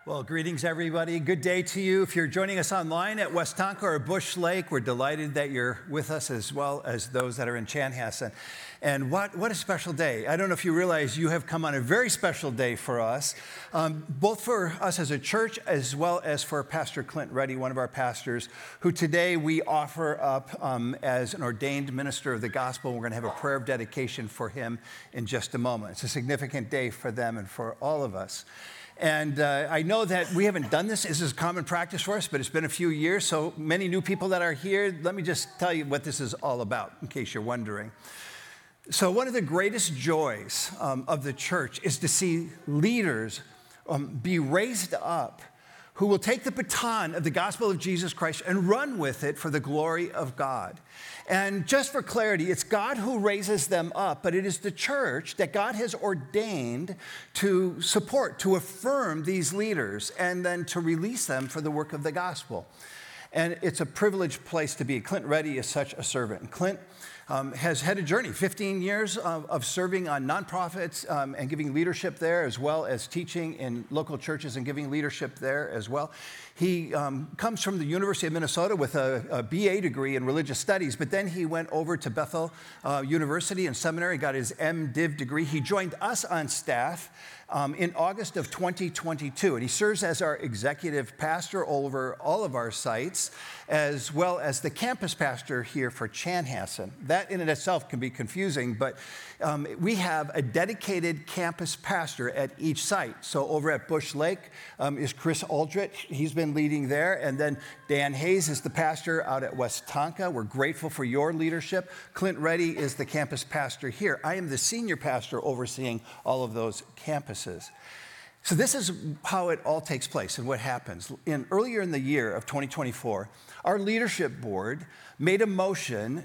Well, greetings, everybody. Good day to you. If you're joining us online at Westonka or Bush Lake, we're delighted that you're with us, as well as those that are in Chanhassen. And what a special day. I don't know if you realize you have come on a very special day for us, both for us as a church, as well as for Pastor Clint Reddy, one of our pastors, who today we offer up as an ordained minister of the gospel. We're going to have a prayer of dedication for him in just a moment. It's a significant day for them and for all of us. And I know that we haven't done this. This is common practice for us, but it's been a few years. So many new people that are here, let me just tell you what this is all about, in case you're wondering. So one of the greatest joys of the church is to see leaders be raised up who will take the baton of the gospel of Jesus Christ and run with it for the glory of God. And just for clarity, it's God who raises them up, but it is the church that God has ordained to support, to affirm these leaders, and then to release them for the work of the gospel. And it's a privileged place to be. Clint Reddy is such a servant. And Clint has had a journey, 15 years of serving on nonprofits and giving leadership there, as well as teaching in local churches and giving leadership there as well. He comes from the University of Minnesota with a BA degree in religious studies, but then he went over to Bethel University and Seminary, got his MDiv degree. He joined us on staff in August of 2022, and he serves as our executive pastor over all of our sites, as well as the campus pastor here for Chanhassen. That in and itself can be confusing, but we have a dedicated campus pastor at each site. So over at Bush Lake is Chris Aldrich. He's been leading there. And then Dan Hayes is the pastor out at Westonka. We're grateful for your leadership. Clint Reddy is the campus pastor here. I am the senior pastor overseeing all of those campuses. So this is how it all takes place and what happens. Earlier in the year of 2024, our leadership board made a motion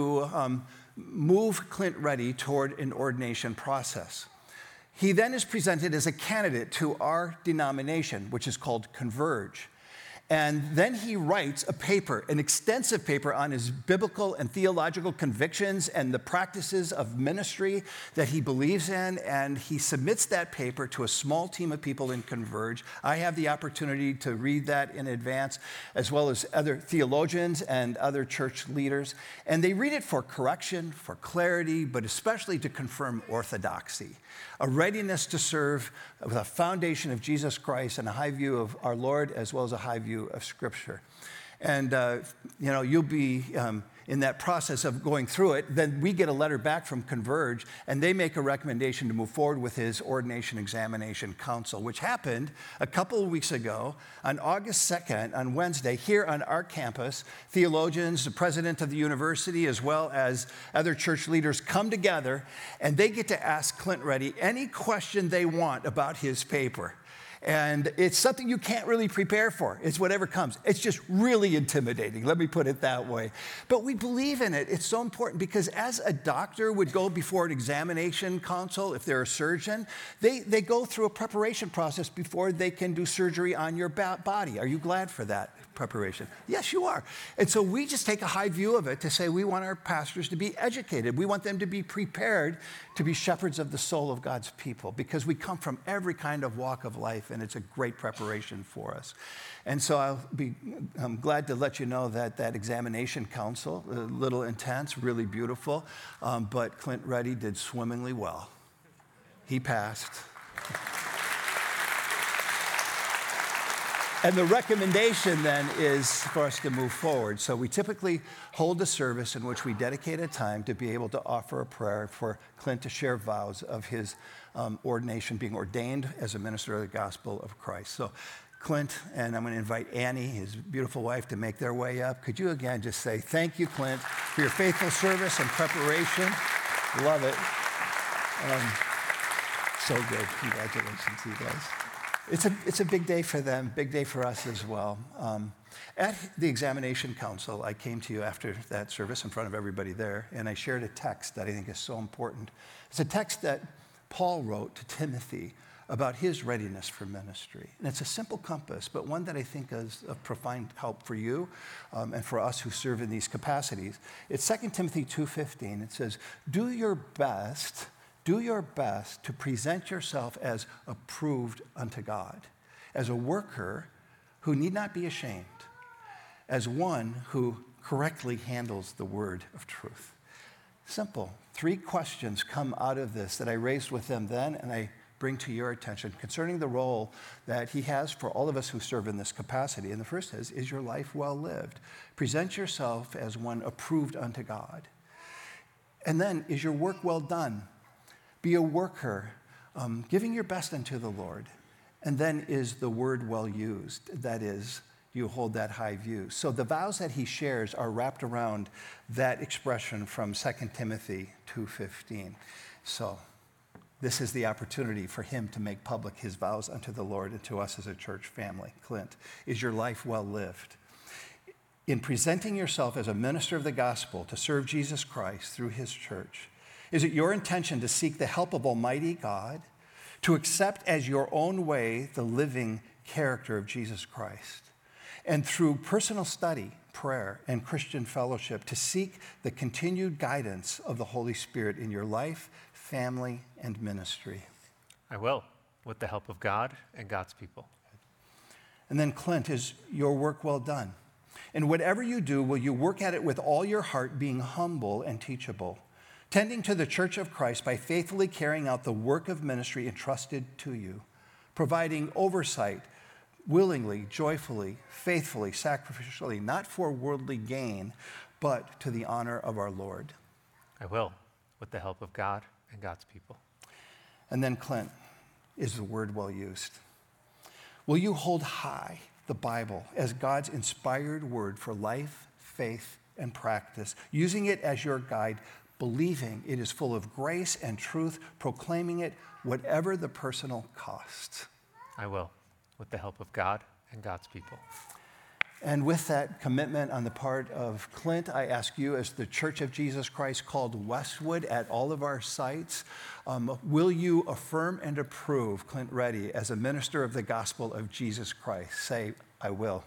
to move Clint Reddy toward an ordination process. He then is presented as a candidate to our denomination, which is called Converge. And then he writes a paper, an extensive paper on his biblical and theological convictions and the practices of ministry that he believes in, and he submits that paper to a small team of people in Converge. I have the opportunity to read that in advance, as well as other theologians and other church leaders, and they read it for correction, for clarity, but especially to confirm orthodoxy, a readiness to serve with a foundation of Jesus Christ and a high view of our Lord, as well as a high view of Scripture. And, you'll be in that process of going through it. Then we get a letter back from Converge, and they make a recommendation to move forward with his ordination examination council, which happened a couple of weeks ago on August 2nd, on Wednesday, here on our campus. Theologians, the president of the university, as well as other church leaders come together, and they get to ask Clint Reddy any question they want about his paper. And it's something you can't really prepare for. It's whatever comes. It's just really intimidating, let me put it that way. But we believe in it. It's so important because as a doctor would go before an examination council, if they're a surgeon, they go through a preparation process before they can do surgery on your body. Are you glad for that preparation? Yes, you are. And so we just take a high view of it to say we want our pastors to be educated. We want them to be prepared to be shepherds of the soul of God's people, because we come from every kind of walk of life, and it's a great preparation for us. And so I'm glad to let you know that examination council, a little intense, really beautiful, but Clint Reddy did swimmingly well. He passed. And the recommendation then is for us to move forward. So we typically hold a service in which we dedicate a time to be able to offer a prayer for Clint to share vows of his ordination, being ordained as a minister of the gospel of Christ. So Clint, and I'm going to invite Annie, his beautiful wife, to make their way up. Could you again just say thank you, Clint, for your faithful service and preparation. Love it. So good. Congratulations to you guys. It's a big day for them, big day for us as well. At the examination council, I came to you after that service in front of everybody there, and I shared a text that I think is so important. It's a text that Paul wrote to Timothy about his readiness for ministry. And it's a simple compass, but one that I think is of profound help for you and for us who serve in these capacities. It's 2 Timothy 2:15. It says, do your best to present yourself as approved unto God. as a worker who need not be ashamed, as one who correctly handles the word of truth. Simple. 3 questions come out of this that I raised with them then and I bring to your attention concerning the role that he has for all of us who serve in this capacity. And the first is your life well lived? Present yourself as one approved unto God. And then, is your work well done? Be a worker, giving your best unto the Lord. And then, is the word well used? That is, you hold that high view. So the vows that he shares are wrapped around that expression from 2 Timothy 2:15. So this is the opportunity for him to make public his vows unto the Lord and to us as a church family. Clint, is your life well lived? In presenting yourself as a minister of the gospel to serve Jesus Christ through his church, is it your intention to seek the help of Almighty God, to accept as your own way the living character of Jesus Christ, and through personal study, prayer, and Christian fellowship to seek the continued guidance of the Holy Spirit in your life, family, and ministry? I will, with the help of God and God's people. And then, Clint, is your work well done? And whatever you do, will you work at it with all your heart, being humble and teachable, tending to the church of Christ by faithfully carrying out the work of ministry entrusted to you, providing oversight willingly, joyfully, faithfully, sacrificially, not for worldly gain, but to the honor of our Lord? I will, with the help of God and God's people. And then, Clint, is the word well used? Will you hold high the Bible as God's inspired word for life, faith, and practice, using it as your guide, believing it is full of grace and truth, proclaiming it whatever the personal cost? I will, with the help of God and God's people. And with that commitment on the part of Clint, I ask you, as the Church of Jesus Christ called Westwood at all of our sites, will you affirm and approve Clint Reddy as a minister of the gospel of Jesus Christ? Say, I will.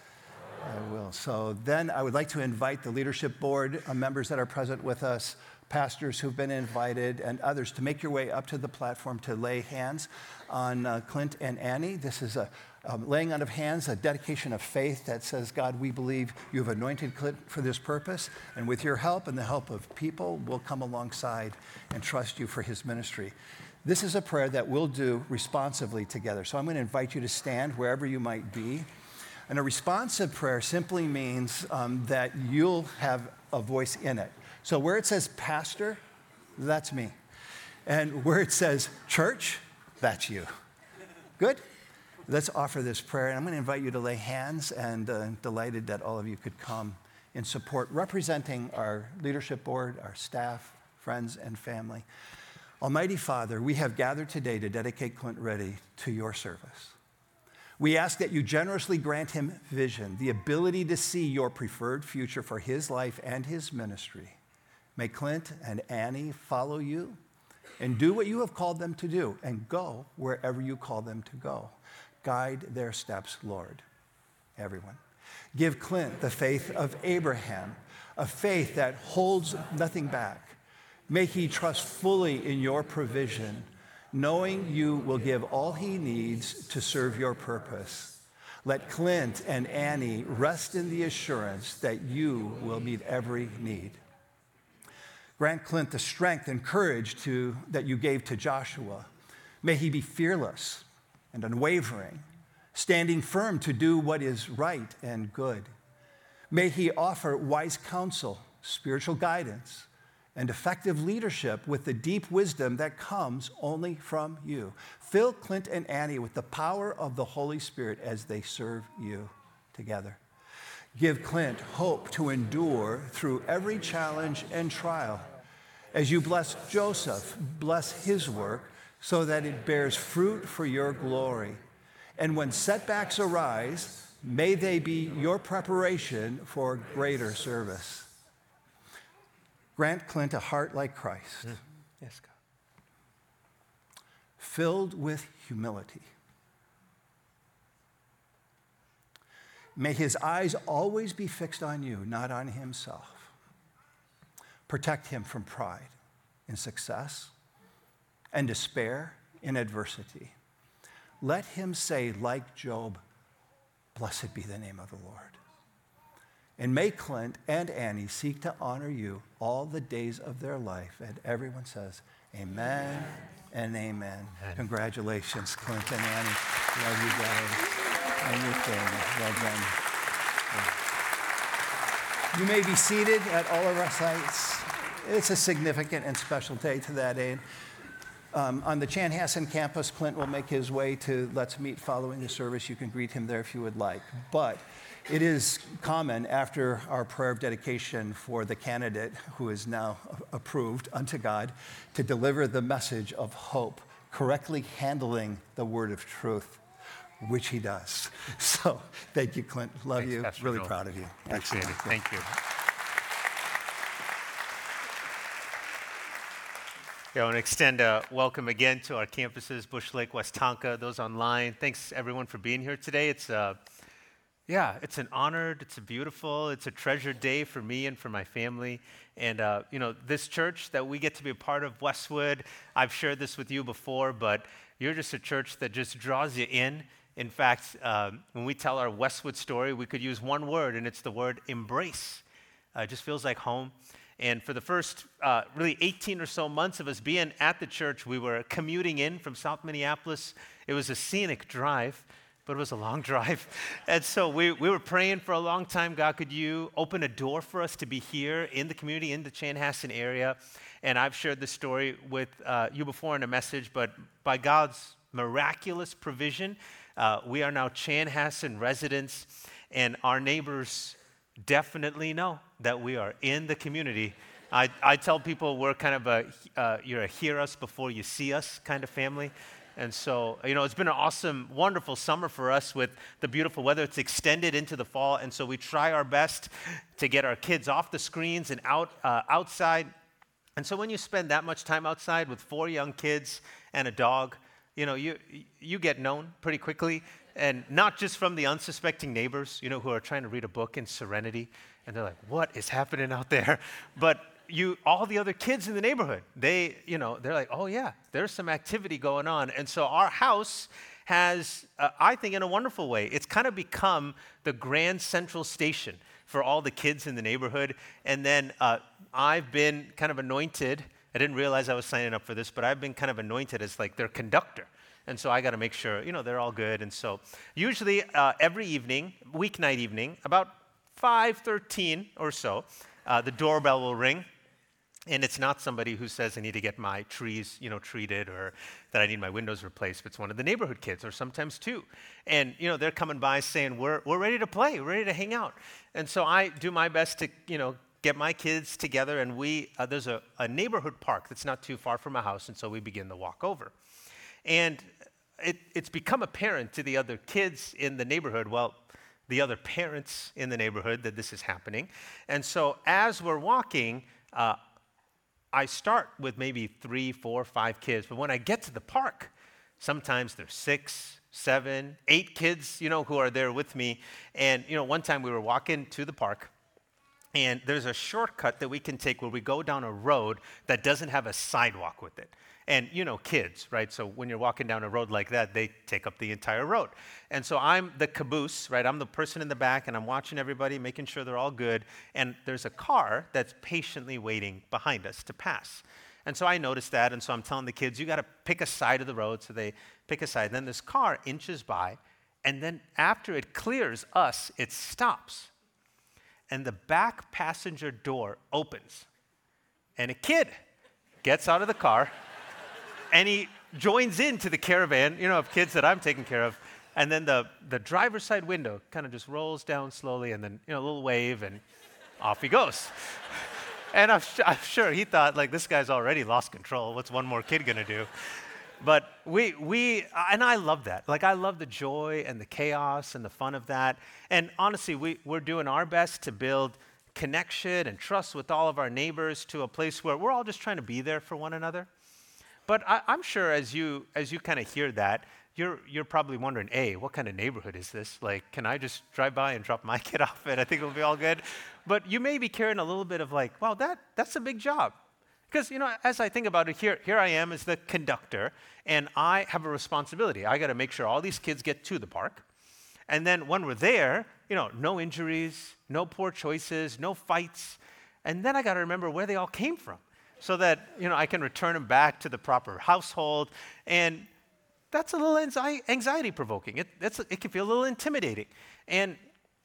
I will. So then I would like to invite the leadership board members that are present with us, pastors who've been invited, and others to make your way up to the platform to lay hands on Clint and Annie. This is a laying on of hands, a dedication of faith that says, God, we believe you have anointed Clint for this purpose, and with your help and the help of people, we'll come alongside and trust you for his ministry. This is a prayer that we'll do responsively together. So I'm going to invite you to stand wherever you might be. And a responsive prayer simply means that you'll have a voice in it. So where it says pastor, that's me. And where it says church, that's you. Good? Let's offer this prayer. And I'm going to invite you to lay hands, and delighted that all of you could come in support, representing our leadership board, our staff, friends, and family. Almighty Father, we have gathered today to dedicate Clint Reddy to your service. We ask that you generously grant him vision, the ability to see your preferred future for his life and his ministry. May Clint and Annie follow you and do what you have called them to do and go wherever you call them to go. Guide their steps, Lord. Everyone. Give Clint the faith of Abraham, a faith that holds nothing back. May he trust fully in your provision, knowing you will give all he needs to serve your purpose. Let Clint and Annie rest in the assurance that you will meet every need. Grant Clint the strength and courage that you gave to Joshua. May he be fearless and unwavering, standing firm to do what is right and good. May he offer wise counsel, spiritual guidance, and effective leadership with the deep wisdom that comes only from you. Fill Clint and Annie with the power of the Holy Spirit as they serve you together. Give Clint hope to endure through every challenge and trial. As you bless Joseph, bless his work so that it bears fruit for your glory. And when setbacks arise, may they be your preparation for greater service. Grant Clint a heart like Christ. Yes, God. Filled with humility. May his eyes always be fixed on you, not on himself. Protect him from pride in success and despair in adversity. let him say, like Job, blessed be the name of the Lord. And may Clint and Annie seek to honor you all the days of their life. And everyone says, amen and amen. Congratulations, Clint and Annie. Love you guys and your family. Well done. You may be seated at all of our sites. It's a significant and special day to that aid. On the Chanhassen campus, Clint will make his way to Let's Meet following the service. You can greet him there if you would like. But it is common after our prayer of dedication for the candidate who is now approved unto God to deliver the message of hope, correctly handling the word of truth, which he does. So thank you, Clint. Love Thanks, you. Pastor Really Joel. proud of you. Appreciate it. Thank you. I want to extend a welcome again to our campuses, Bush Lake, West Tonka, those online. Thanks everyone for being here today. It's an honor, it's a beautiful, it's a treasured day for me and for my family. And this church that we get to be a part of, Westwood, I've shared this with you before, but you're just a church that just draws you in. In fact, when we tell our Westwood story, we could use one word, and it's the word embrace. It just feels like home. And for the first really 18 or so months of us being at the church, we were commuting in from South Minneapolis. It was a scenic drive, but it was a long drive. And so we were praying for a long time, God, could you open a door for us to be here in the community, in the Chanhassen area? And I've shared this story with you before in a message, but by God's miraculous provision, we are now Chanhassen residents, and our neighbors definitely know that we are in the community. I tell people we're kind of you're a hear us before you see us kind of family. And so, it's been an awesome, wonderful summer for us with the beautiful weather. It's extended into the fall, and so we try our best to get our kids off the screens and outside. And so when you spend that much time outside with 4 young kids and a dog, you get known pretty quickly. And not just from the unsuspecting neighbors, who are trying to read a book in serenity, and they're like, what is happening out there? But all the other kids in the neighborhood, they're like, oh yeah, there's some activity going on. And so our house has, I think in a wonderful way, it's kind of become the grand central station for all the kids in the neighborhood. And then I've been kind of anointed. I didn't realize I was signing up for this, but I've been kind of anointed as like their conductor. And so I got to make sure, they're all good. And so usually every evening, weeknight evening, about 5:13 or so, the doorbell will ring. And it's not somebody who says I need to get my trees, treated, or that I need my windows replaced. It's one of the neighborhood kids, or sometimes 2. And, they're coming by saying, we're ready to play, we're ready to hang out. And so I do my best to, get my kids together. And there's a neighborhood park that's not too far from my house. And so we begin the walk over. And it's become apparent to the other kids in the neighborhood, the other parents in the neighborhood, that this is happening. And so as we're walking, I start with maybe 3, 4, 5 kids. But when I get to the park, sometimes there's 6, 7, 8 kids, who are there with me. And, one time we were walking to the park, and there's a shortcut that we can take where we go down a road that doesn't have a sidewalk with it. And, kids, right? So when you're walking down a road like that, they take up the entire road. And so I'm the caboose, right? I'm the person in the back, and I'm watching everybody, making sure they're all good. And there's a car that's patiently waiting behind us to pass. And so I noticed that, and so I'm telling the kids, you got to pick a side of the road. So they pick a side. Then this car inches by, and then after it clears us, it stops. And the back passenger door opens. And a kid gets out of the car, and he joins into the caravan, of kids that I'm taking care of. And then the driver's side window kind of just rolls down slowly, and then, a little wave, and off he goes. And I'm sure he thought, this guy's already lost control. What's one more kid going to do? But and I love that. I love the joy and the chaos and the fun of that. And honestly, we're doing our best to build connection and trust with all of our neighbors to a place where we're all just trying to be there for one another. But I'm sure as you kind of hear that, you're probably wondering, A, what kind of neighborhood is this? Can I just drive by and drop my kid off and I think it'll be all good? But you may be carrying a little bit of wow, that's a big job. Because, as I think about it, here I am as the conductor, and I have a responsibility. I got to make sure all these kids get to the park. And then when we're there, no injuries, no poor choices, no fights. And then I got to remember where they all came from so that, I can return them back to the proper household. And that's a little anxiety provoking. It can feel a little intimidating. And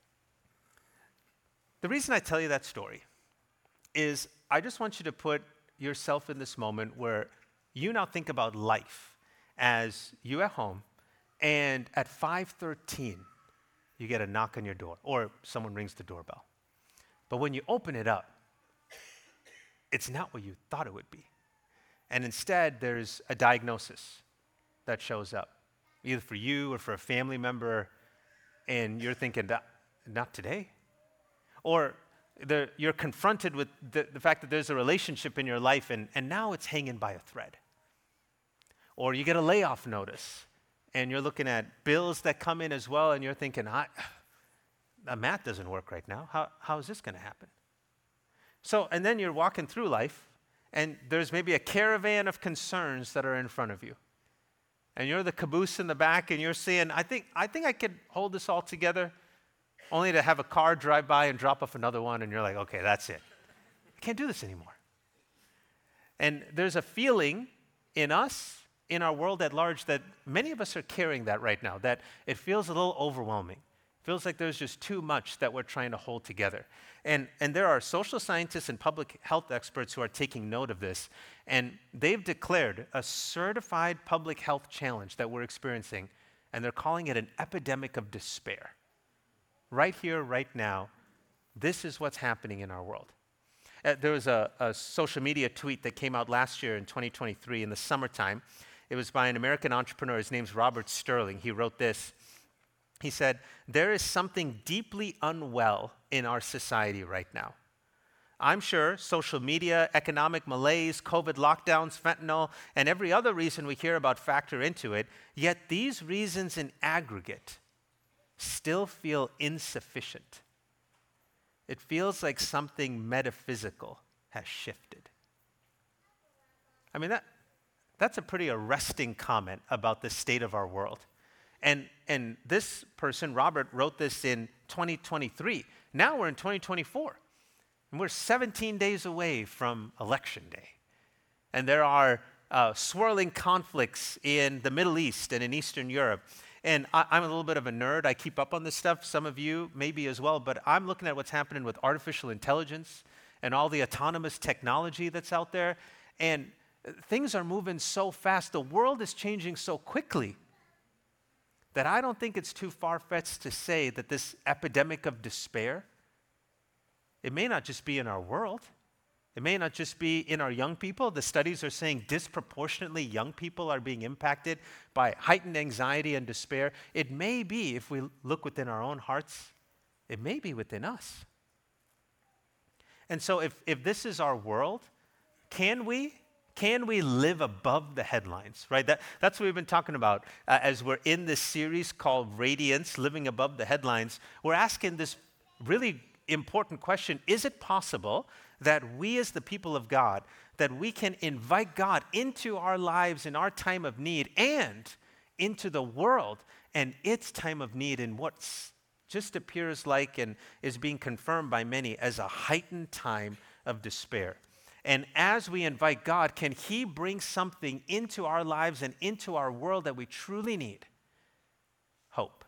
the reason I tell you that story is I just want you to put yourself in this moment where you now think about life as you at home, and at 5:13, you get a knock on your door, or someone rings the doorbell. But when you open it up, it's not what you thought it would be. And instead, there's a diagnosis that shows up, either for you or for a family member, and you're thinking, not today. Or you're confronted with the fact that there's a relationship in your life, and now it's hanging by a thread. Or you get a layoff notice, and you're looking at bills that come in as well, and you're thinking, math doesn't work right now. How is this going to happen? So, and then you're walking through life, and there's maybe a caravan of concerns that are in front of you. And you're the caboose in the back, and you're saying, I think I could hold this all together, only to have a car drive by and drop off another one, and you're like, okay, that's it. I can't do this anymore. And there's a feeling in us, in our world at large, that many of us are carrying that right now, that it feels a little overwhelming. It feels like there's just too much that we're trying to hold together. And there are social scientists and public health experts who are taking note of this, and they've declared a certified public health challenge that we're experiencing, and they're calling it an epidemic of despair. Right here, right now, this is what's happening in our world. There was a social media tweet that came out last year in 2023 in the summertime. It was by an American entrepreneur. His name's Robert Sterling. He wrote this. He said, "There is something deeply unwell in our society right now. I'm sure social media, economic malaise, COVID lockdowns, fentanyl, and every other reason we hear about factor into it, yet these reasons in aggregate still feel insufficient. It feels like something metaphysical has shifted." I mean, that's a pretty arresting comment about the state of our world. And this person, Robert, wrote this in 2023. Now we're in 2024. And we're 17 days away from Election Day. And there are swirling conflicts in the Middle East and in Eastern Europe. And I'm a little bit of a nerd. I keep up on this stuff. Some of you maybe as well. But I'm looking at what's happening with artificial intelligence and all the autonomous technology that's out there. And things are moving so fast. The world is changing so quickly that I don't think it's too far-fetched to say that this epidemic of despair, it may not just be in our world. It may not just be in our young people. The studies are saying disproportionately young people are being impacted by heightened anxiety and despair. It may be, if we look within our own hearts, it may be within us. And so if this is our world, can we live above the headlines, right? That's what we've been talking about as we're in this series called Radiance, Living Above the Headlines. We're asking this really important question: is it possible that we as the people of God, that we can invite God into our lives in our time of need and into the world and its time of need in what just appears like and is being confirmed by many as a heightened time of despair? And as we invite God, can He bring something into our lives and into our world that we truly need? Hope.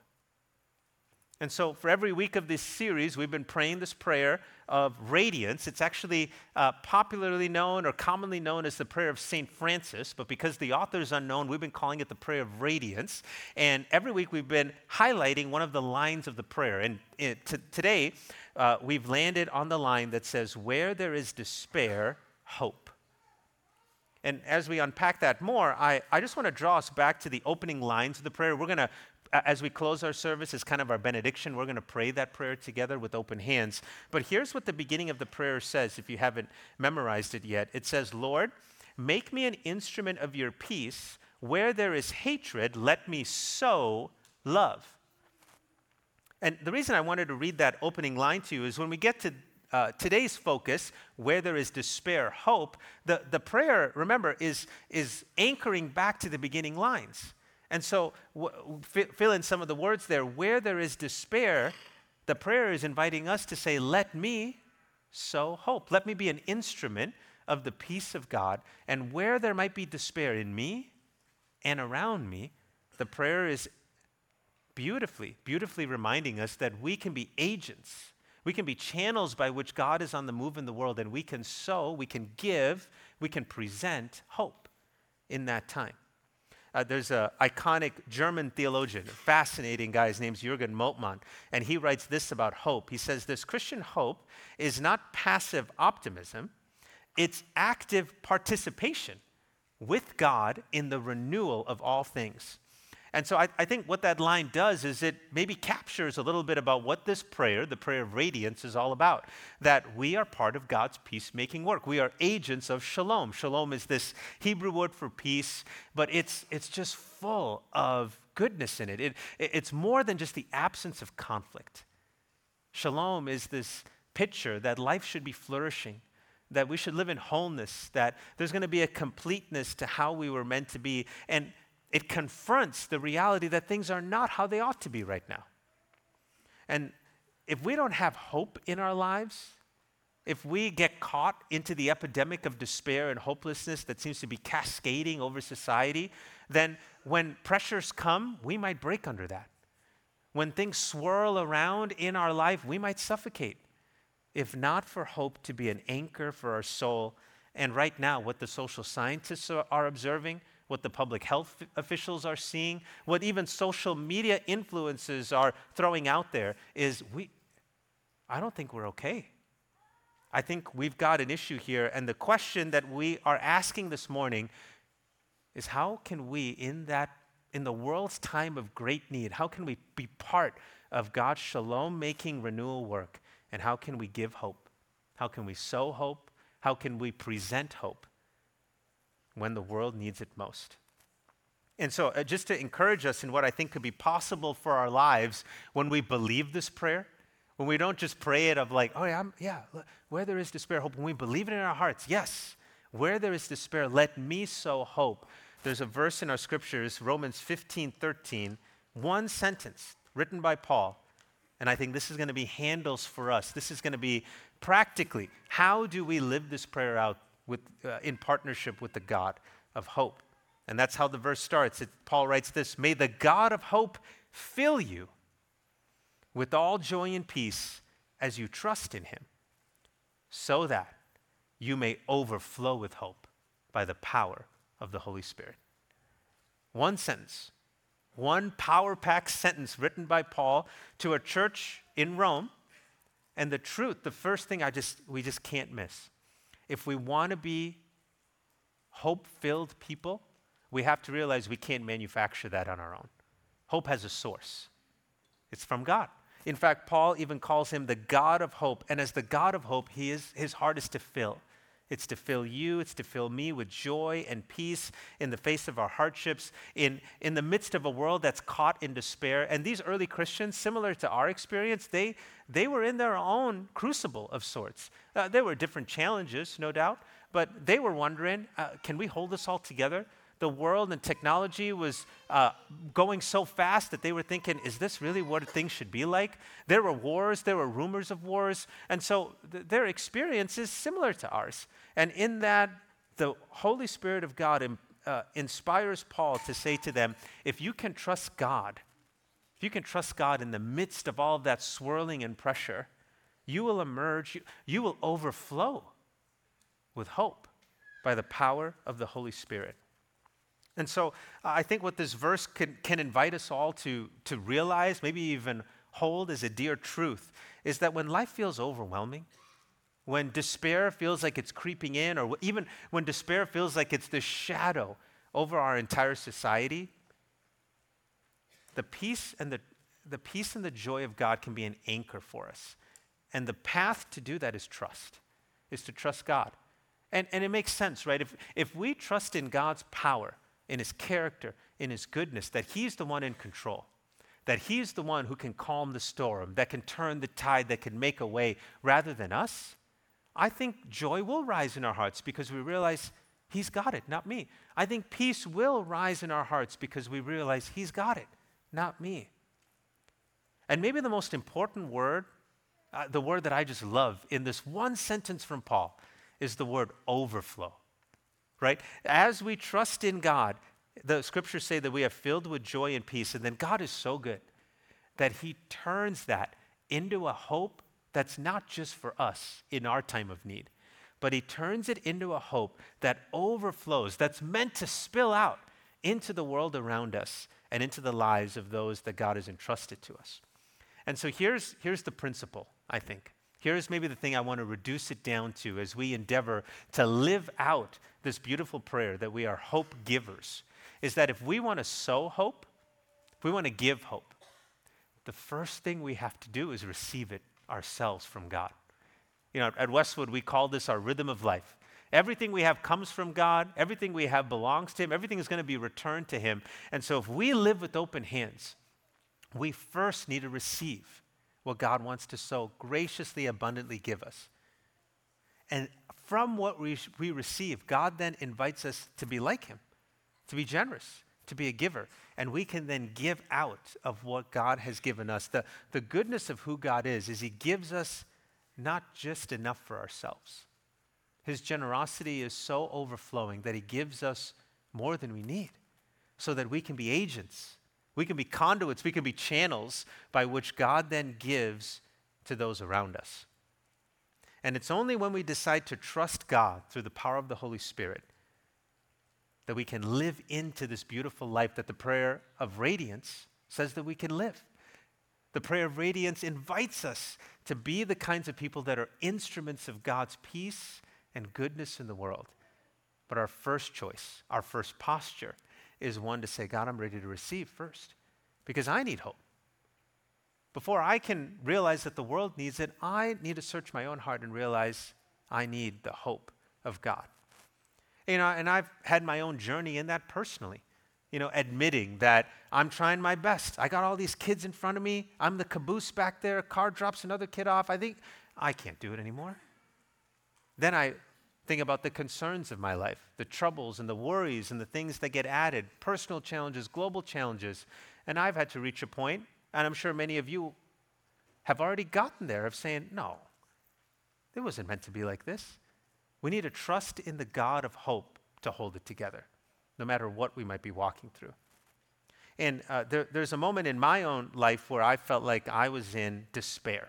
And so for every week of this series, we've been praying this prayer of radiance. It's actually popularly known or commonly known as the prayer of St. Francis, but because the author is unknown, we've been calling it the prayer of radiance. And every week we've been highlighting one of the lines of the prayer. And today, we've landed on the line that says, "Where there is despair, hope." And as we unpack that more, I just want to draw us back to the opening lines of the prayer. We're going to, as we close our service, as kind of our benediction, we're going to pray that prayer together with open hands. But here's what the beginning of the prayer says, if you haven't memorized it yet. It says, "Lord, make me an instrument of your peace. Where there is hatred, let me sow love." And the reason I wanted to read that opening line to you is when we get to today's focus, where there is despair, hope, the prayer, remember, is anchoring back to the beginning lines. And so fill in some of the words there. Where there is despair, the prayer is inviting us to say, let me sow hope. Let me be an instrument of the peace of God. And where there might be despair in me and around me, the prayer is beautifully reminding us that we can be agents. We can be channels by which God is on the move in the world, and we can sow, we can give, we can present hope in that time. There's an iconic German theologian, a fascinating guy. His name's Jürgen Moltmann, and he writes this about hope. He says this: Christian hope is not passive optimism, it's active participation with God in the renewal of all things. And so I think what that line does is it maybe captures a little bit about what this prayer, the prayer of radiance, is all about. That we are part of God's peacemaking work. We are agents of shalom. Shalom is this Hebrew word for peace, but it's just full of goodness in it. It's more than just the absence of conflict. Shalom is this picture that life should be flourishing, that we should live in wholeness, that there's going to be a completeness to how we were meant to be. And it confronts the reality that things are not how they ought to be right now. And if we don't have hope in our lives, if we get caught into the epidemic of despair and hopelessness that seems to be cascading over society, then when pressures come, we might break under that. When things swirl around in our life, we might suffocate. If not for hope to be an anchor for our soul, and right now what the social scientists are observing, what the public health officials are seeing, what even social media influencers are throwing out there is I don't think we're okay. I think we've got an issue here, and the question that we are asking this morning is how can we, in the world's time of great need, how can we be part of God's shalom-making renewal work, and how can we give hope? How can we sow hope? How can we present hope when the world needs it most? And so just to encourage us in what I think could be possible for our lives when we believe this prayer, when we don't just pray it of like, oh yeah, where there is despair, hope, when we believe it in our hearts, yes, where there is despair, let me sow hope. There's a verse in our scriptures, Romans 15:13, one sentence written by Paul, and I think this is going to be handles for us. This is going to be practically, how do we live this prayer out in partnership with the God of hope? And that's how the verse starts. Paul writes this: may the God of hope fill you with all joy and peace as you trust in him, so that you may overflow with hope by the power of the Holy Spirit. One sentence, one power-packed sentence written by Paul to a church in Rome. And the truth, the first thing we just can't miss. If we want to be hope-filled people, we have to realize we can't manufacture that on our own. Hope has a source. It's from God. In fact, Paul even calls him the God of hope. And as the God of hope, his heart is to fill. It's to fill you, it's to fill me with joy and peace in the face of our hardships, in the midst of a world that's caught in despair. And these early Christians, similar to our experience, they were in their own crucible of sorts. There were different challenges, no doubt, but they were wondering, can we hold this all together? The world and technology was going so fast that they were thinking, is this really what things should be like? There were wars, there were rumors of wars, and so their experience is similar to ours. And in that, the Holy Spirit of God inspires Paul to say to them, if you can trust God, in the midst of all of that swirling and pressure, you will emerge, you will overflow with hope by the power of the Holy Spirit. And so I think what this verse can invite us all to realize, maybe even hold as a dear truth, is that when life feels overwhelming, when despair feels like it's creeping in, or even when despair feels like it's the shadow over our entire society, the peace and the joy of God can be an anchor for us. And the path to do that is to trust God. And it makes sense, right? If we trust in God's power, in his character, in his goodness, that he's the one in control, that he's the one who can calm the storm, that can turn the tide, that can make a way rather than us, I think joy will rise in our hearts because we realize he's got it, not me. I think peace will rise in our hearts because we realize he's got it, not me. And maybe the most important word, the word that I just love in this one sentence from Paul, is the word overflow, right? As we trust in God, the scriptures say that we are filled with joy and peace, and then God is so good that he turns that into a hope that's not just for us in our time of need, but he turns it into a hope that overflows, that's meant to spill out into the world around us and into the lives of those that God has entrusted to us. And so here's the principle, I think. Here's maybe the thing I want to reduce it down to as we endeavor to live out this beautiful prayer that we are hope givers, is that if we want to sow hope, if we want to give hope, the first thing we have to do is receive it ourselves from God. You know, at Westwood, we call this our rhythm of life. Everything we have comes from God. Everything we have belongs to him. Everything is going to be returned to him. And so if we live with open hands, we first need to receive what God wants to so graciously, abundantly give us. And from what we receive, God then invites us to be like him, to be generous, to be a giver. And we can then give out of what God has given us. The goodness of who God is he gives us not just enough for ourselves. His generosity is so overflowing that he gives us more than we need so that we can be agents. We can be conduits, we can be channels by which God then gives to those around us. And it's only when we decide to trust God through the power of the Holy Spirit that we can live into this beautiful life that the prayer of radiance says that we can live. The prayer of radiance invites us to be the kinds of people that are instruments of God's peace and goodness in the world. But our first choice, our first posture, is one to say, God, I'm ready to receive first because I need hope. Before I can realize that the world needs it, I need to search my own heart and realize I need the hope of God. You know, and I've had my own journey in that personally, admitting that I'm trying my best. I got all these kids in front of me. I'm the caboose back there. A car drops another kid off. I think I can't do it anymore. Then I think about the concerns of my life, the troubles and the worries and the things that get added, personal challenges, global challenges. And I've had to reach a point, and I'm sure many of you have already gotten there, of saying, no, it wasn't meant to be like this. We need to trust in the God of hope to hold it together, no matter what we might be walking through. And there's a moment in my own life where I felt like I was in despair.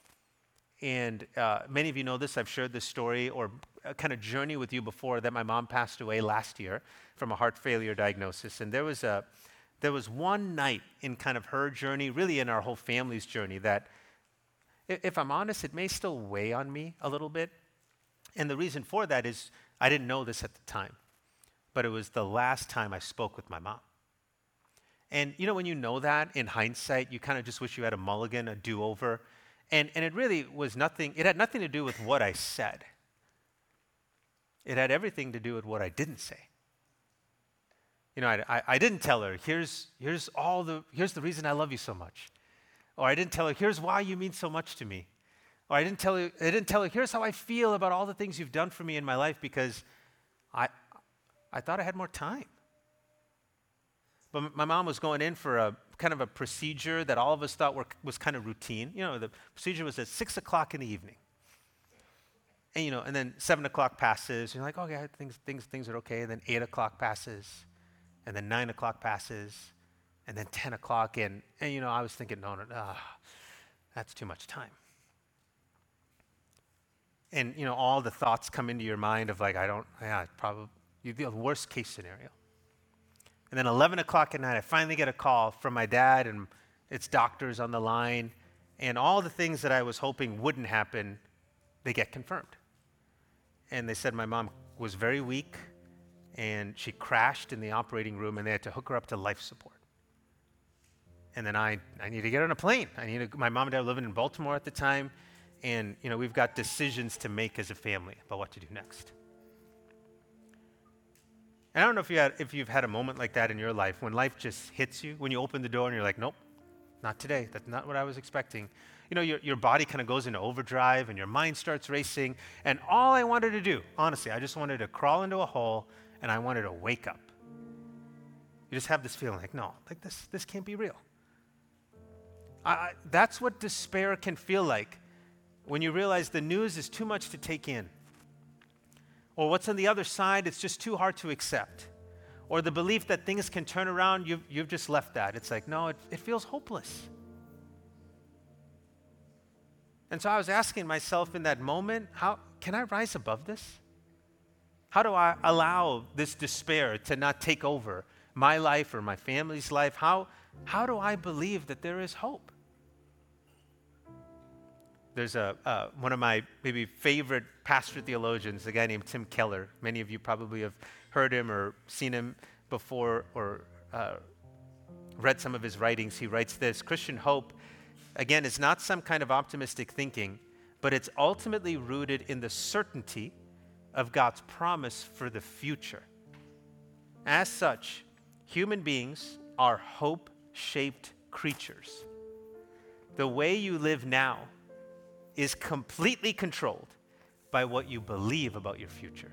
And many of you know this. I've shared this story or a kind of journey with you before, that my mom passed away last year from a heart failure diagnosis. And there was one night in kind of her journey, really in our whole family's journey, that if I'm honest, it may still weigh on me a little bit. And the reason for that is I didn't know this at the time, but it was the last time I spoke with my mom. And when you know that in hindsight, you kind of just wish you had a mulligan, a do-over. And it really was nothing, it had nothing to do with what I said. It had everything to do with what I didn't say. I didn't tell her, here's the reason I love you so much. Or I didn't tell her, here's why you mean so much to me. Or I didn't tell her, here's how I feel about all the things you've done for me in my life, because I thought I had more time. But my mom was going in for a kind of a procedure that all of us thought was kind of routine. The procedure was at 6 o'clock in the evening. And, and then 7 o'clock passes. You're like, okay, things are okay. And then 8 o'clock passes. And then 9 o'clock passes. And then 10 o'clock. And I was thinking, no, that's too much time. And, all the thoughts come into your mind of like, probably the worst case scenario. And then 11 o'clock at night, I finally get a call from my dad, and it's doctors on the line. And all the things that I was hoping wouldn't happen, they get confirmed. And they said my mom was very weak, and she crashed in the operating room, and they had to hook her up to life support. And then I need to get on a plane. My mom and dad were living in Baltimore at the time, and we've got decisions to make as a family about what to do next. And I don't know if you've had a moment like that in your life, when life just hits you, when you open the door and you're like, nope, not today. That's not what I was expecting. You know, your body kind of goes into overdrive and your mind starts racing. And all I wanted to do, honestly, I just wanted to crawl into a hole and I wanted to wake up. You just have this feeling like, no, like this can't be real. That's what despair can feel like when you realize the news is too much to take in. Or what's on the other side, it's just too hard to accept. Or the belief that things can turn around, you've just left that. It's like, no, it feels hopeless. And so I was asking myself in that moment, how can I rise above this? How do I allow this despair to not take over my life or my family's life? How do I believe that there is hope? There's one of my maybe favorite pastor theologians, a guy named Tim Keller. Many of you probably have heard him or seen him before or read some of his writings. He writes this: Christian hope, again, is not some kind of optimistic thinking, but it's ultimately rooted in the certainty of God's promise for the future. As such, human beings are hope-shaped creatures. The way you live now is completely controlled by what you believe about your future.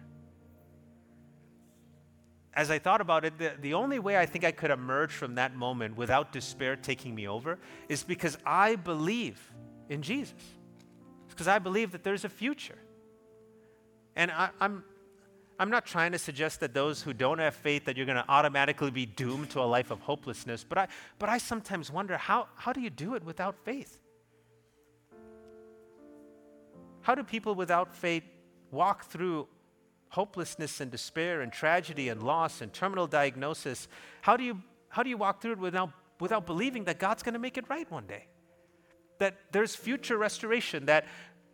As I thought about it, the only way I think I could emerge from that moment without despair taking me over is because I believe in Jesus. It's because I believe that there's a future. And I'm not trying to suggest that those who don't have faith, that you're going to automatically be doomed to a life of hopelessness, but I sometimes wonder, how do you do it without faith? How do people without faith walk through hopelessness and despair and tragedy and loss and terminal diagnosis? How do you walk through it without believing that God's going to make it right one day? That there's future restoration, that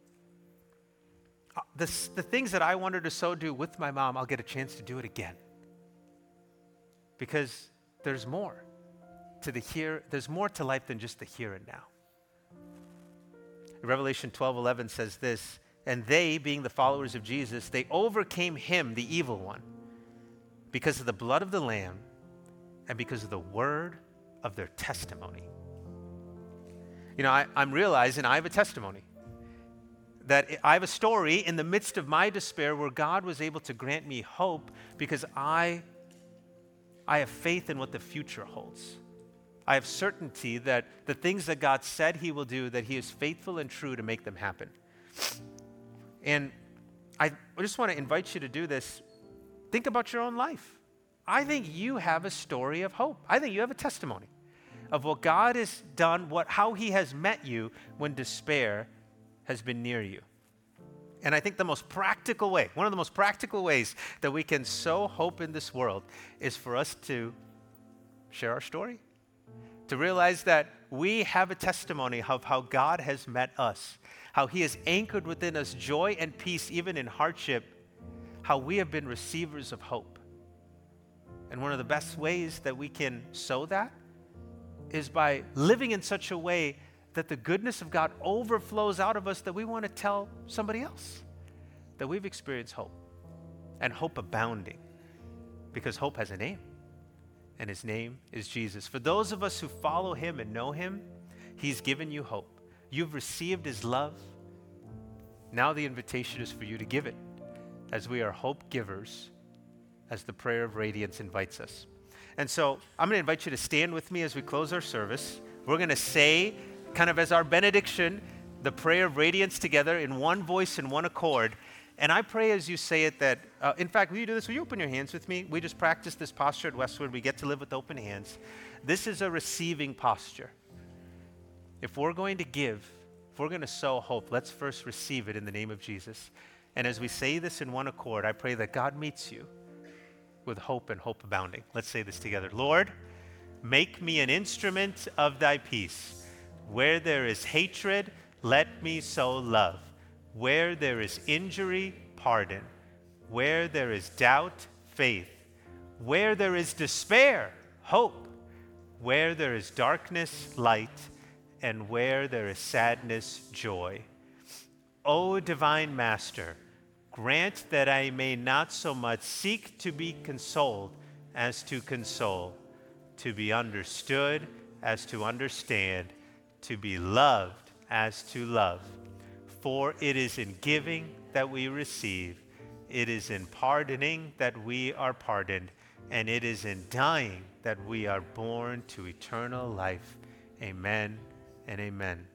the things that I wanted to so do with my mom, I'll get a chance to do it again. Because there's more there's more to life than just the here and now. Revelation 12:11 says this: and they, being the followers of Jesus, they overcame him, the evil one, because of the blood of the Lamb and because of the word of their testimony. You know, I'm realizing I have a testimony. That I have a story in the midst of my despair where God was able to grant me hope because I have faith in what the future holds. I have certainty that the things that God said he will do, that he is faithful and true to make them happen. And I just want to invite you to do this. Think about your own life. I think you have a story of hope. I think you have a testimony of what God has done, how he has met you when despair has been near you. And I think one of the most practical ways that we can sow hope in this world is for us to share our story. To realize that we have a testimony of how God has met us, how he has anchored within us joy and peace even in hardship, how we have been receivers of hope. And one of the best ways that we can sow that is by living in such a way that the goodness of God overflows out of us, that we want to tell somebody else that we've experienced hope, and hope abounding, because hope has a name. And his name is Jesus. For those of us who follow him and know him, he's given you hope. You've received his love. Now the invitation is for you to give it, as we are hope givers, as the prayer of radiance invites us. And so I'm going to invite you to stand with me as we close our service. We're going to say, kind of as our benediction, the prayer of radiance together in one voice and one accord. And I pray as you say it that, in fact, will you do this? Will you open your hands with me? We just practiced this posture at Westwood. We get to live with open hands. This is a receiving posture. If we're going to give, if we're going to sow hope, let's first receive it in the name of Jesus. And as we say this in one accord, I pray that God meets you with hope and hope abounding. Let's say this together. Lord, make me an instrument of thy peace. Where there is hatred, let me sow love. Where there is injury, pardon. Where there is doubt, faith. Where there is despair, hope. Where there is darkness, light. And where there is sadness, joy. O divine Master, grant that I may not so much seek to be consoled as to console, to be understood as to understand, to be loved as to love. For it is in giving that we receive, it is in pardoning that we are pardoned, and it is in dying that we are born to eternal life. Amen and amen.